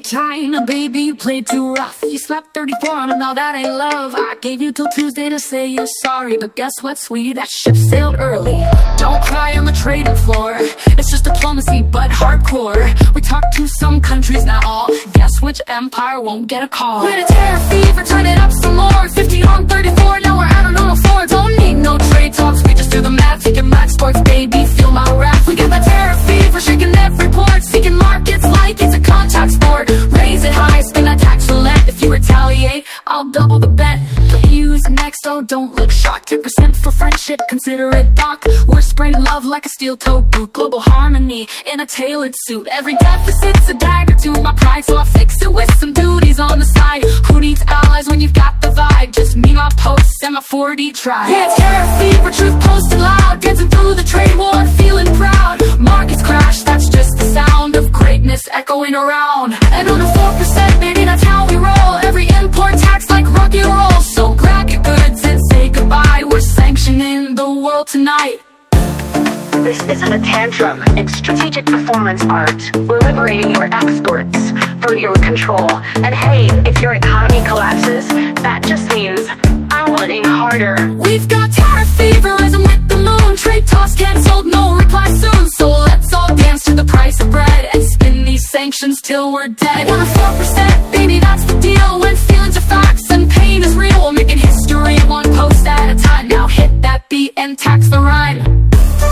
China, baby, you played too rough. You slapped 34 on him, now that ain't love. I gave you till Tuesday to say you're sorry, but guess what, sweetie, that ship sailed early. Don't cry on the trading floor, it's just diplomacy, but hardcore. We talked to some countries, not all. Guess which empire won't get a call? With a terror fever, turn it up some more. 15 on 34, now we're out on all four. Don't need no trade talks, we just do the math. Taking match sports, baby, feel my wrath. We got the terror fever, shaking every port. Seeking markets like it's a contact sport. Raise it high, spin that tax roulette. If you retaliate, I'll double the bet. Use next, oh don't look shocked. 10% for friendship, consider it doc. We're spraying love like a steel-toe boot. Global harmony in a tailored suit. Every deficit's a dagger to my pride, so I'll fix it with some duties on the side. Who needs allies when you've got the vibe? Just me, my posts, and my 4D tribe. Yeah, terror fever, truth posted loud. Dancing through the trade war, feeling proud. Markets crash, that's just the sound of greatness echoing around. And on the 4%, baby, that's how we roll. Every import tax like rock and roll. So grab your goods and say goodbye. We're sanctioning the world tonight. This isn't a tantrum, it's strategic performance art. We're liberating your exports from your control. And hey, if your economy collapses, that just means I'm winning harder. We've got terror fever rising with the moon. Trade talks cancelled, no reply soon. So let's all dance to the price of bread and spin these sanctions till we're dead. 104%, baby, that's the deal. When feelings are facts and pain is real, we're making history one post at a time. Now hit that beat and tax the rhyme.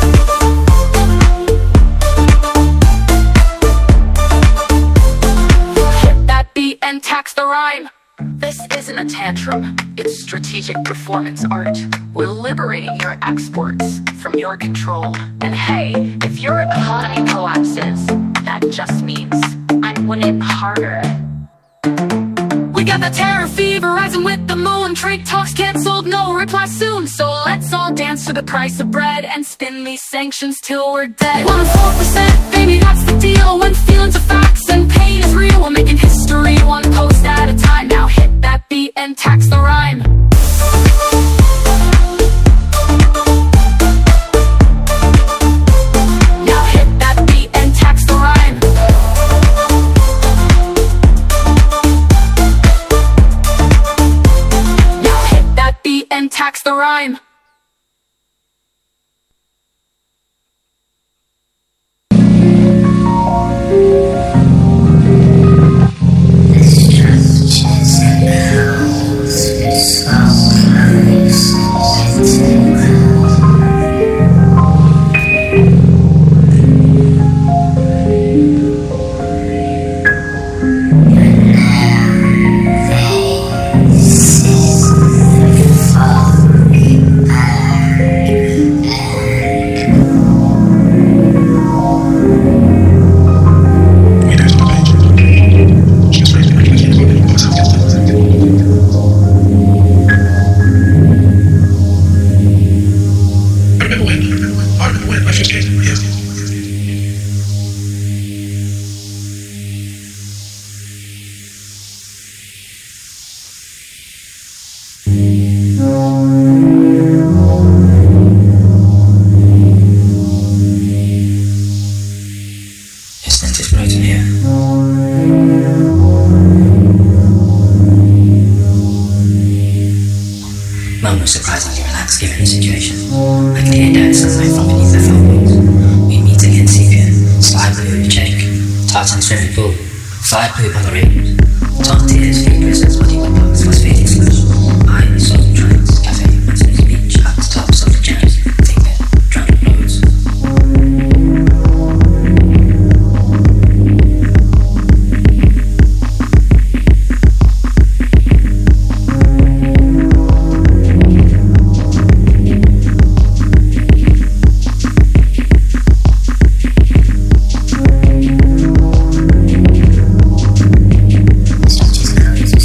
And tax the rhyme. This isn't a tantrum, it's strategic performance art. We're liberating your exports from your control. And hey, if your economy collapses, that just means I'm winning harder. We got the terror fever rising with the moon. Trade talks cancelled, no reply soon. So let's all dance to the price of bread and spin these sanctions till we're dead. 104%, baby, that's the deal. When feelings are facts and pain is real, we're making history one post at a time. Now hit that beat and tax the rhyme. Now hit that beat and tax the rhyme. Now hit that beat and tax the rhyme. Mum was surprisingly relaxed given the situation. I could hear Dad sunlight from beneath the phone booth. We meet again sepia, sky blue in check, tartan swimming pool, fire blue ballerines, Tom tears, few prisons, muddy woodblocks, was fading slow. I saw the trance, cafe, Westminster Beach, at the tops of the jams, thinking, drunk roads. Such as those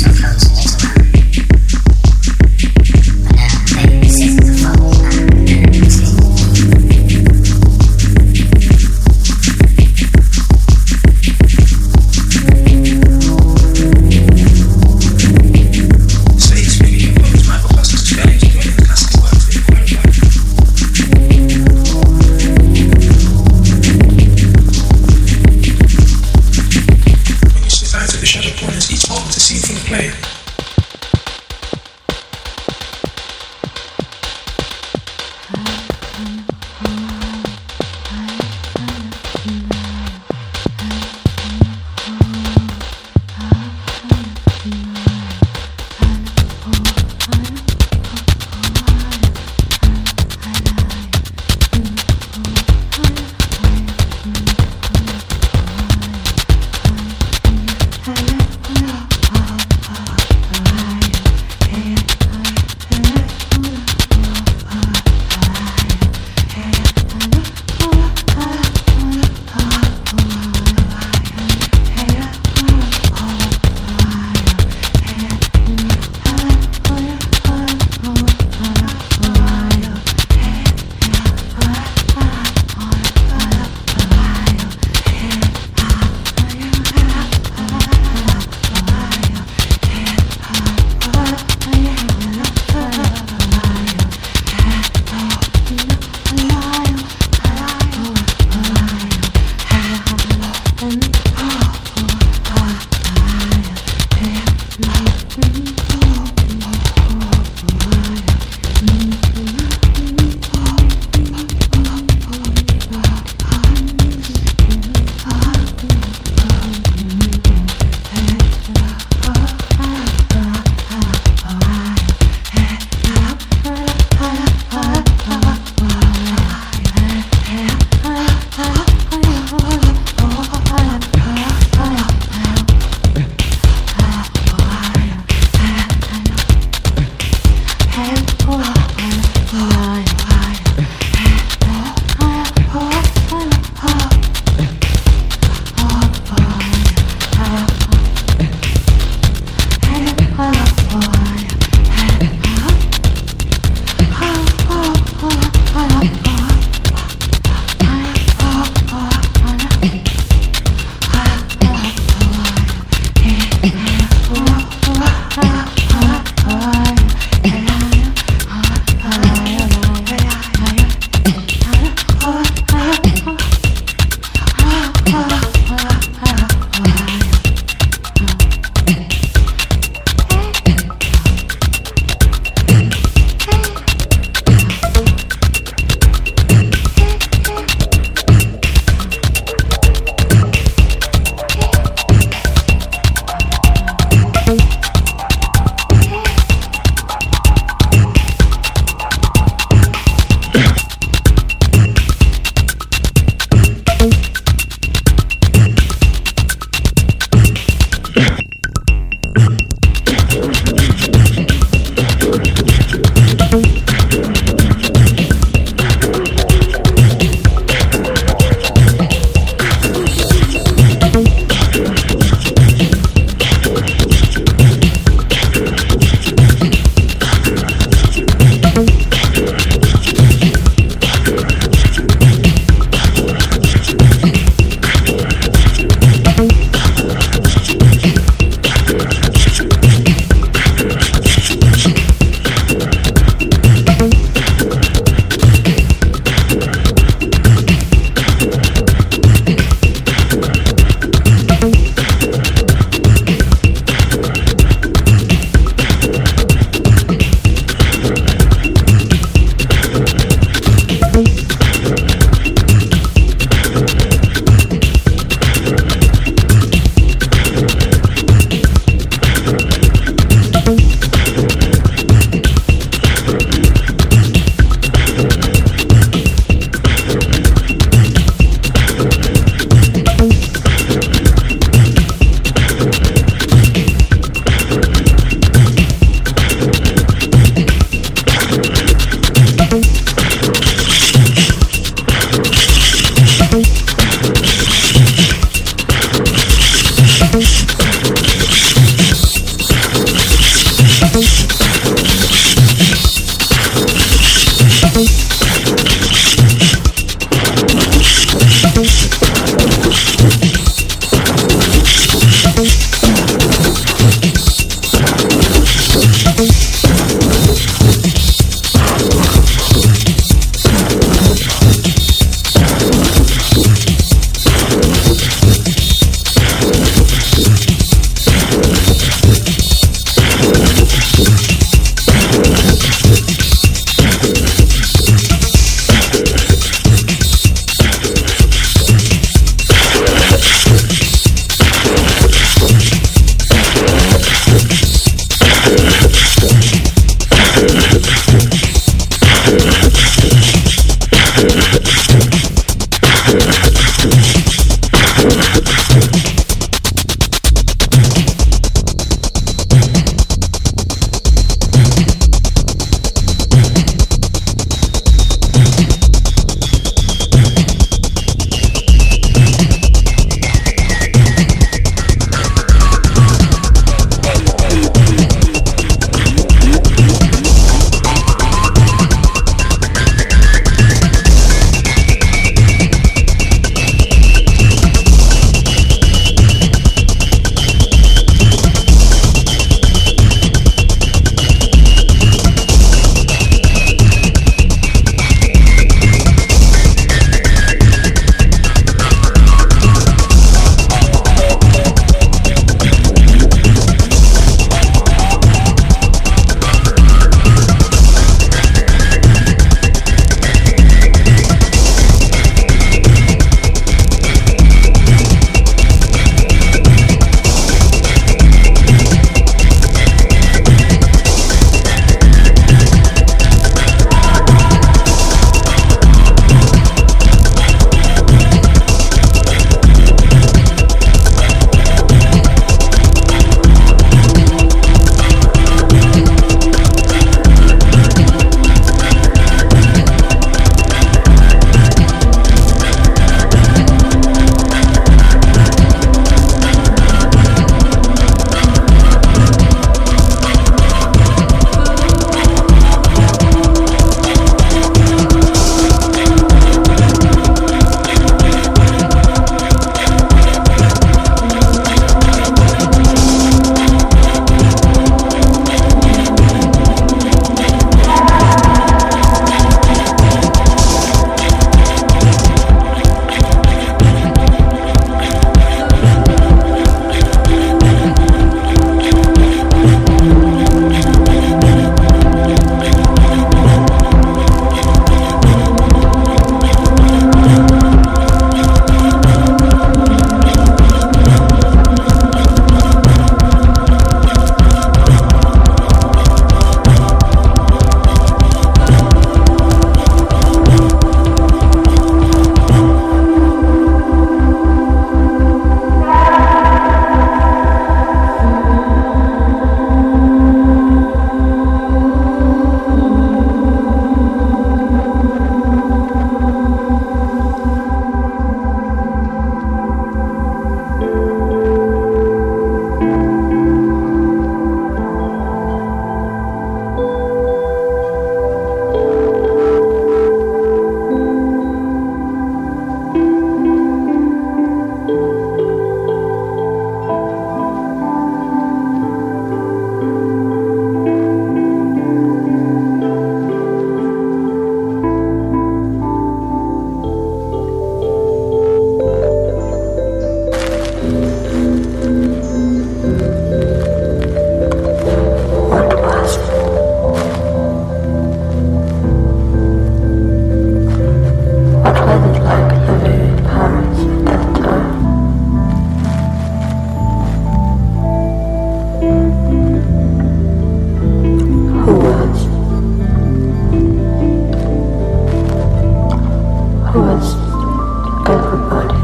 everybody.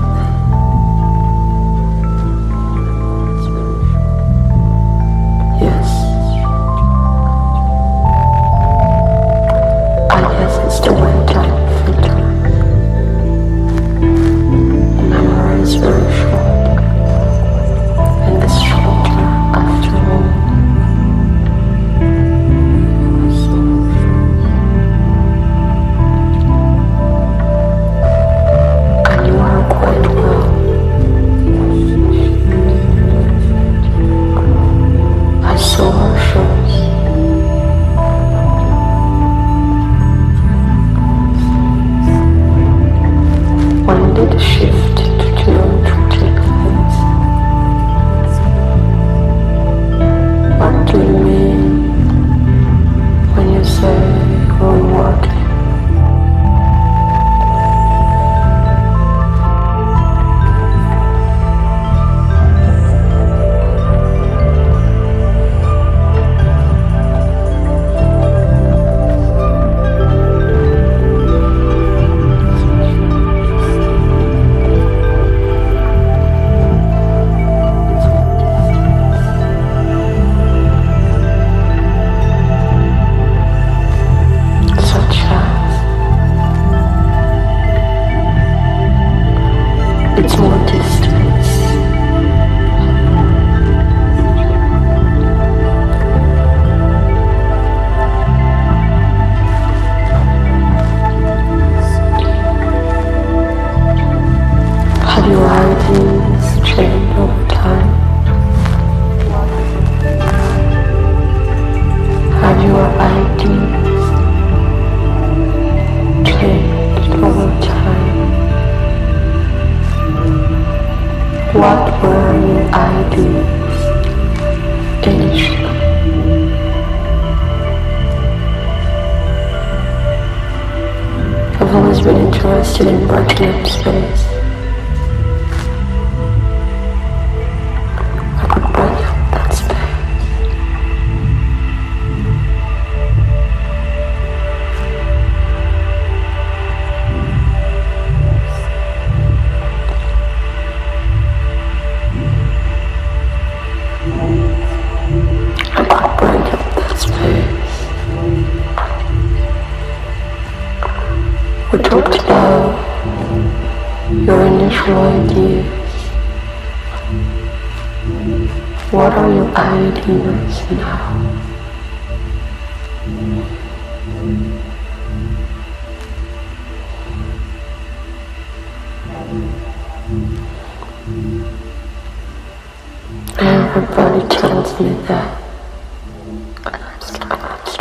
Yes. I guess it's the way time filters. Memory is very short, and it's shorter after all. And you are quite well. I saw her shows. When did the shift to geometry take place? What do you mean when you say rewarding? Such as it's more distance. Have your ideas changed over time? Have your ideas changed over time? What were your ideas initially? I've always been interested in breaking up space. I could break up that space. I could break up that space. We talked about your initial ideas. What are your ideas now? Everybody tells me that. And I'm still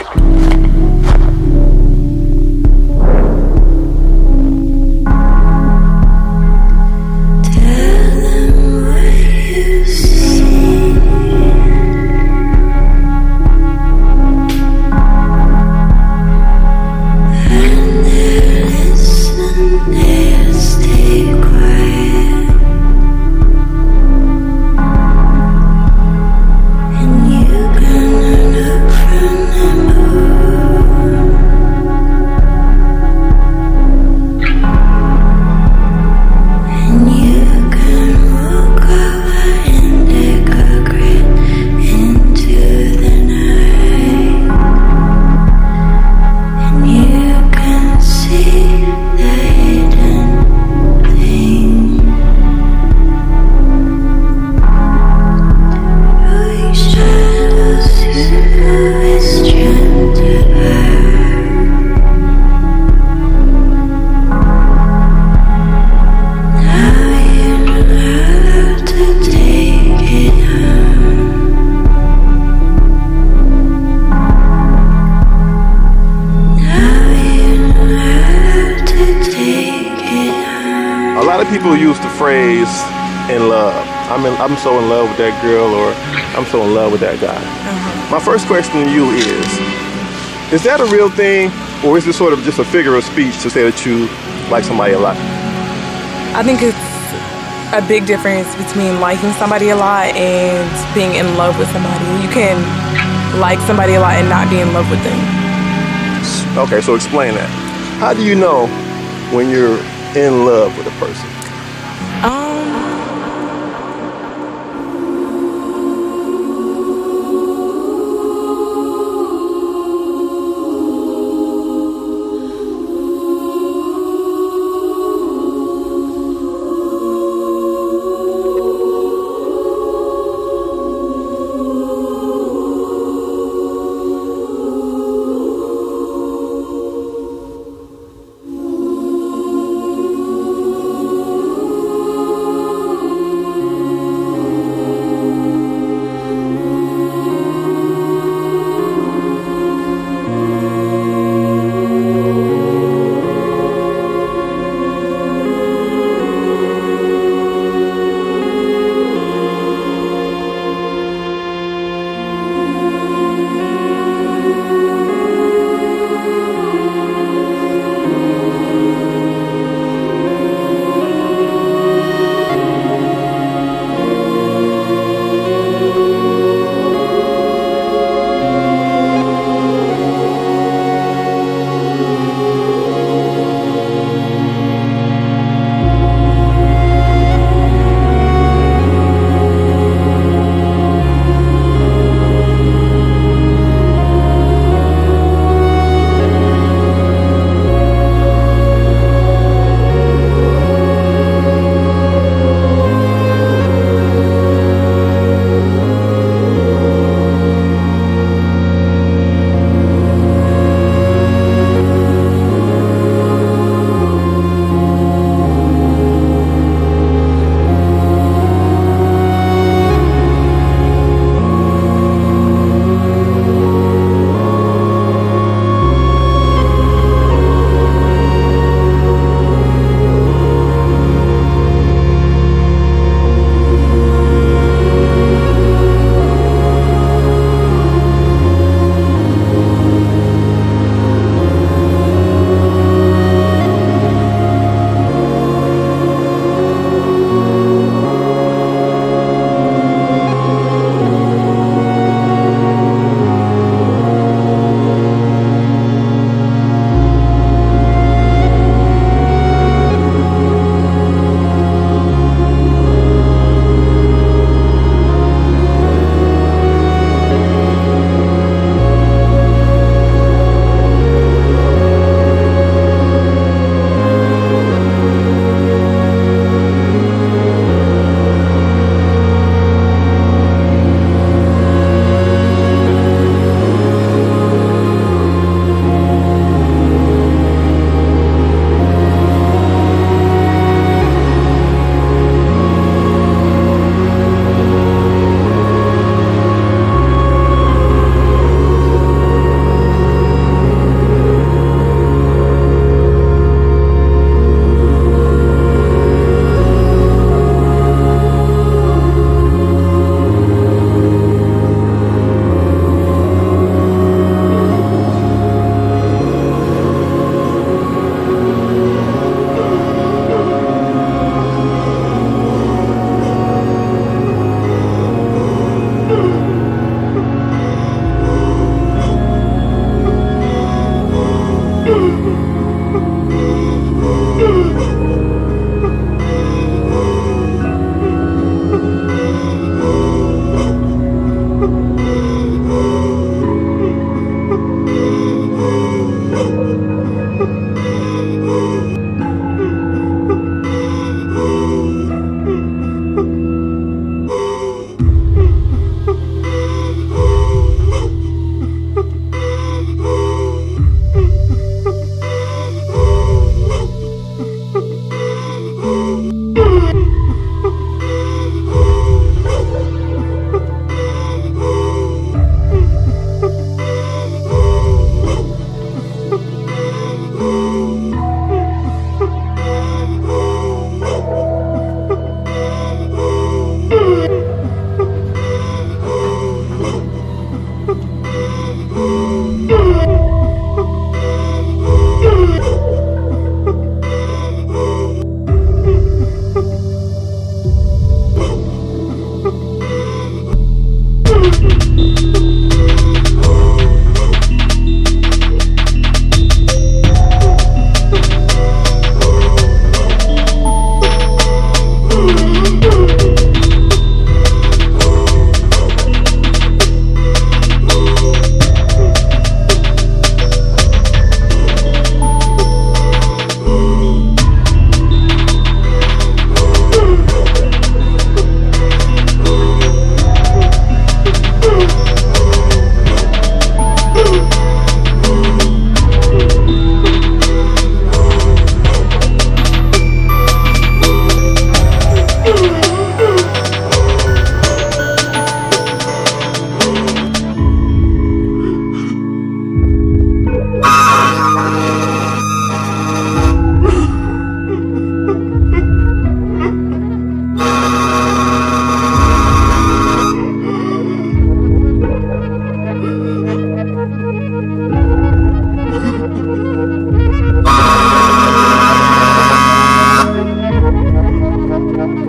People use the phrase "in love." I'm so in love with that girl, or I'm so in love with that guy. My first question to you is that a real thing, or is this sort of just a figure of speech to say that you like somebody a lot? I think it's a big difference between liking somebody a lot and being in love with somebody. You can like somebody a lot and not be in love with them. Okay, so explain that. How do you know when you're in love with a person?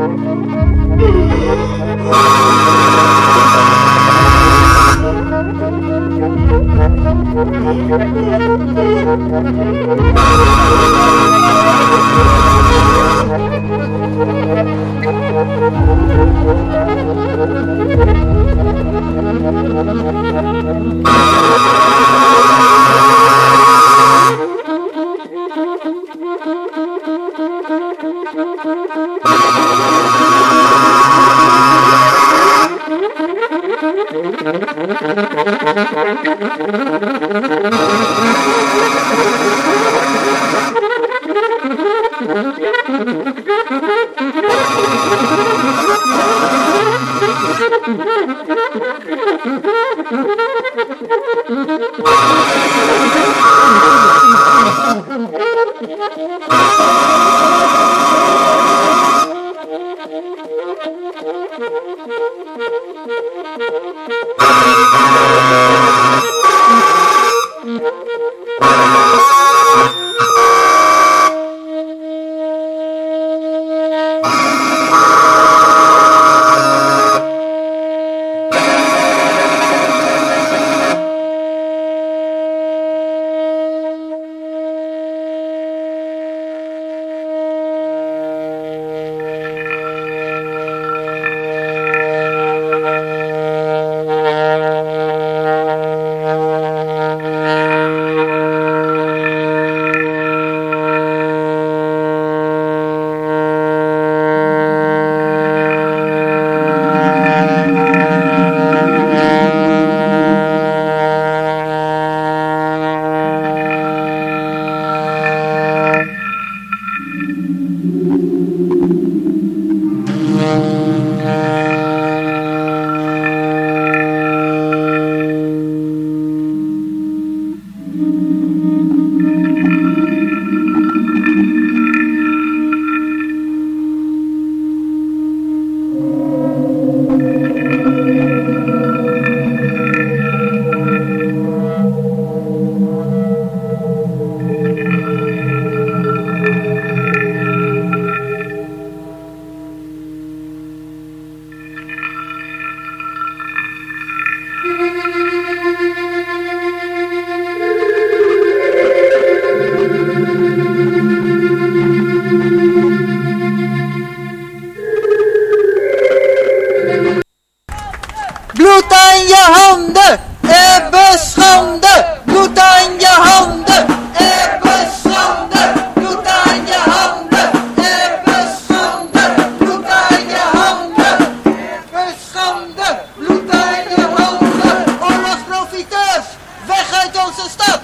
Bloed aan je handen, ebbe schande. Bloed aan je handen, ebbe schande. Bloed aan je handen, ebbe schande. Bloed aan je handen, ebbe schande. Bloed aan je handen. Oorlogsprofiteurs, weg uit onze stad.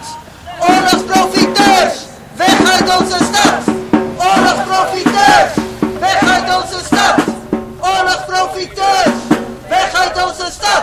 Oorlogsprofiteurs, weg uit onze stad. Oorlogsprofiteurs, weg uit onze stad. Oorlogsprofiteurs, weg uit onze stad.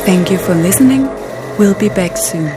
Thank you for listening. We'll be back soon.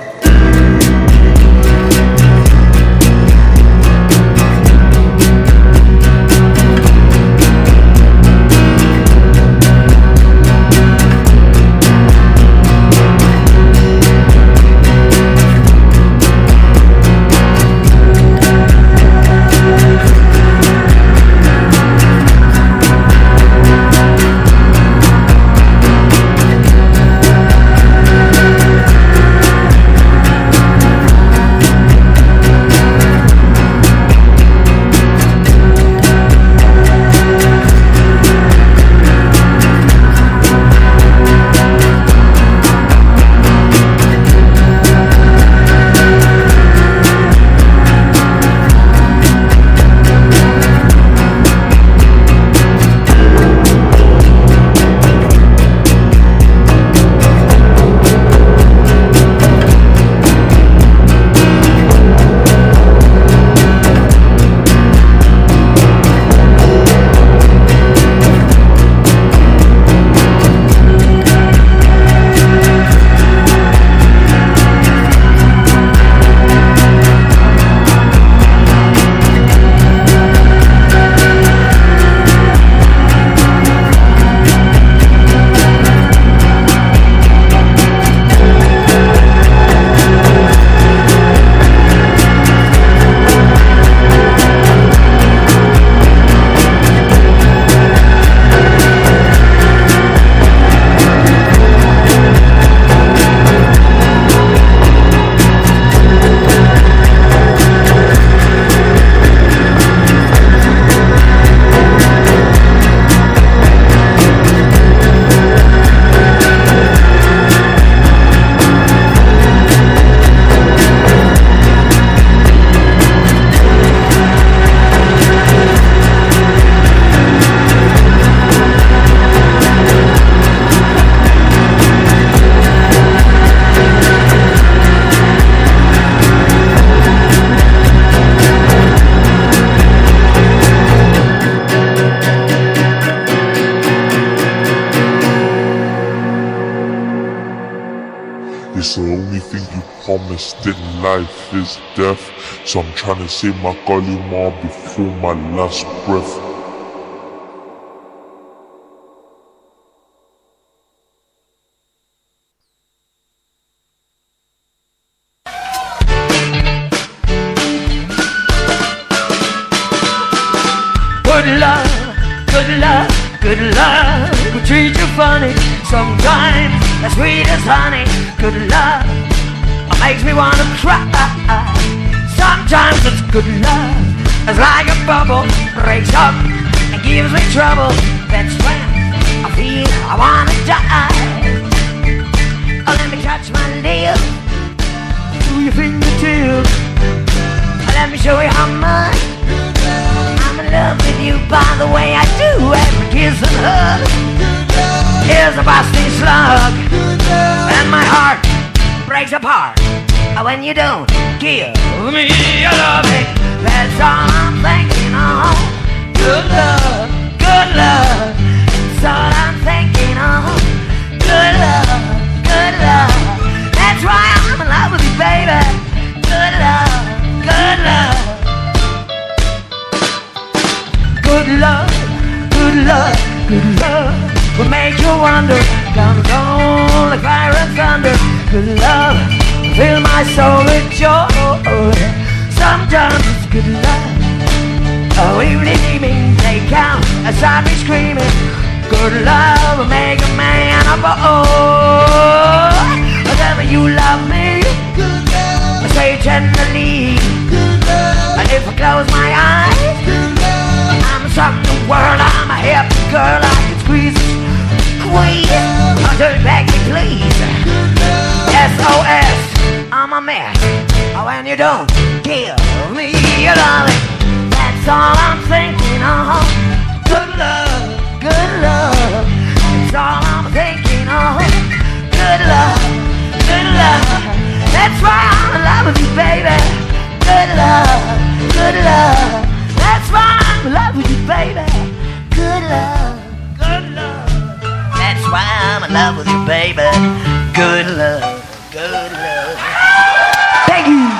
It's the only thing you promised in life is death. So I'm trying to say my kalima before my last breath. Good love will treat you funny. Sometimes as sweet as honey. Good love makes me wanna cry. Sometimes it's good love, it's like a bubble, breaks up and gives me trouble. That's when I feel I wanna die. Let me touch my lips to your fingertips. Let me show you how much I'm in love with you. By the way I do every kiss and hug is a busting slug, and my heart breaks apart when you don't give me your loving. That's all I'm thinking of. Good love, good love. That's all I'm thinking of. Good love, good love. That's why I'm in love with you, baby. Good love, good love. Good love, good love, good love will make you wonder. Come on like fire and thunder. Good love fill my soul with joy. Sometimes it's good love. Oh, even dreaming they count aside me screaming. Good love will make a man a boy. Whatever you love me, I say tenderly. And if I close my eyes, I'm something in the world. I'm a happy girl. I can squeeze it, squeeze it. Oh, turn back me please. SOS, I'm a mess. Oh, when you don't give me your loving, that's all I'm thinking of. Good love, good love. That's all I'm thinking of. Good love, good love. That's why I'm in love with you, baby. Good love, good love. That's why I'm in love with you, baby. Good love, good love. That's why I'm in love with you, baby. good love, good love. Thank you.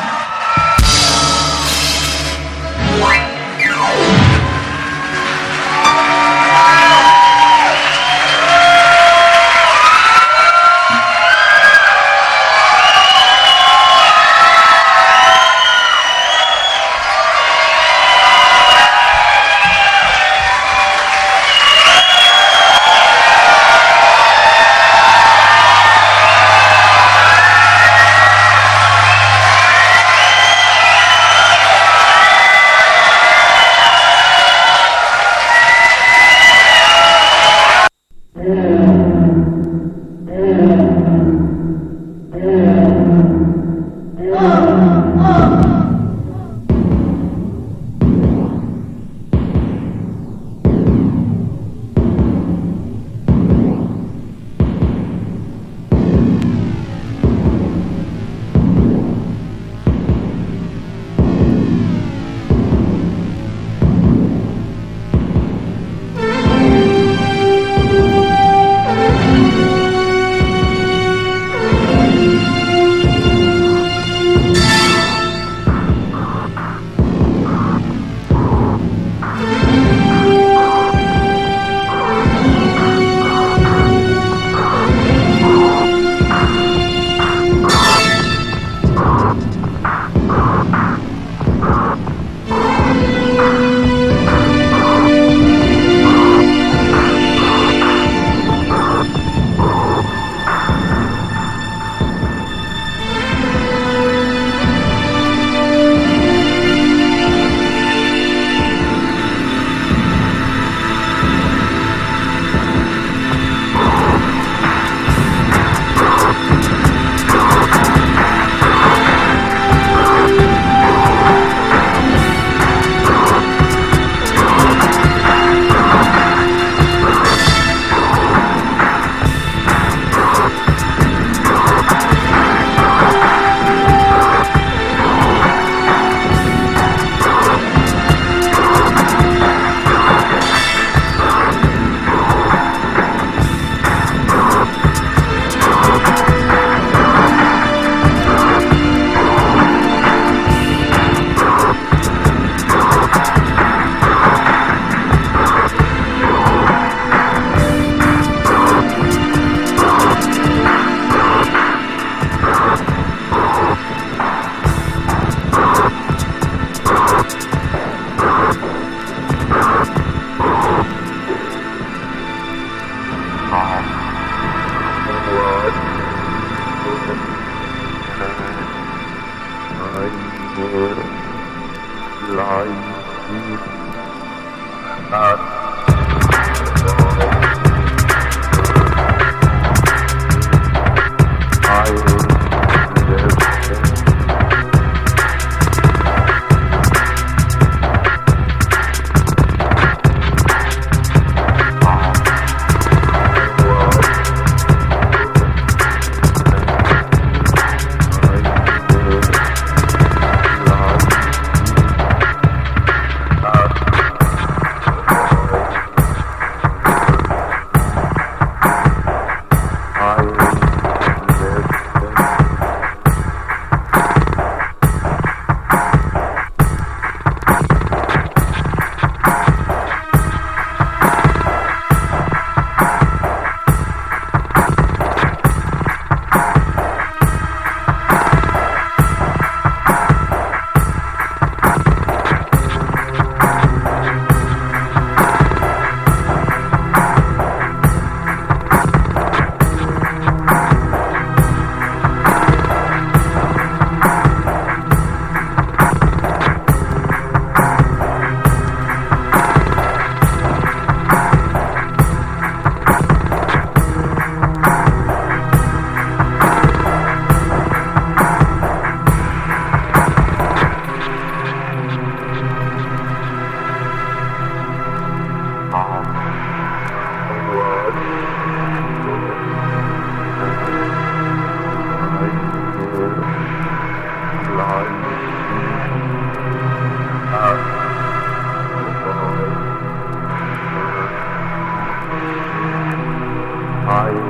I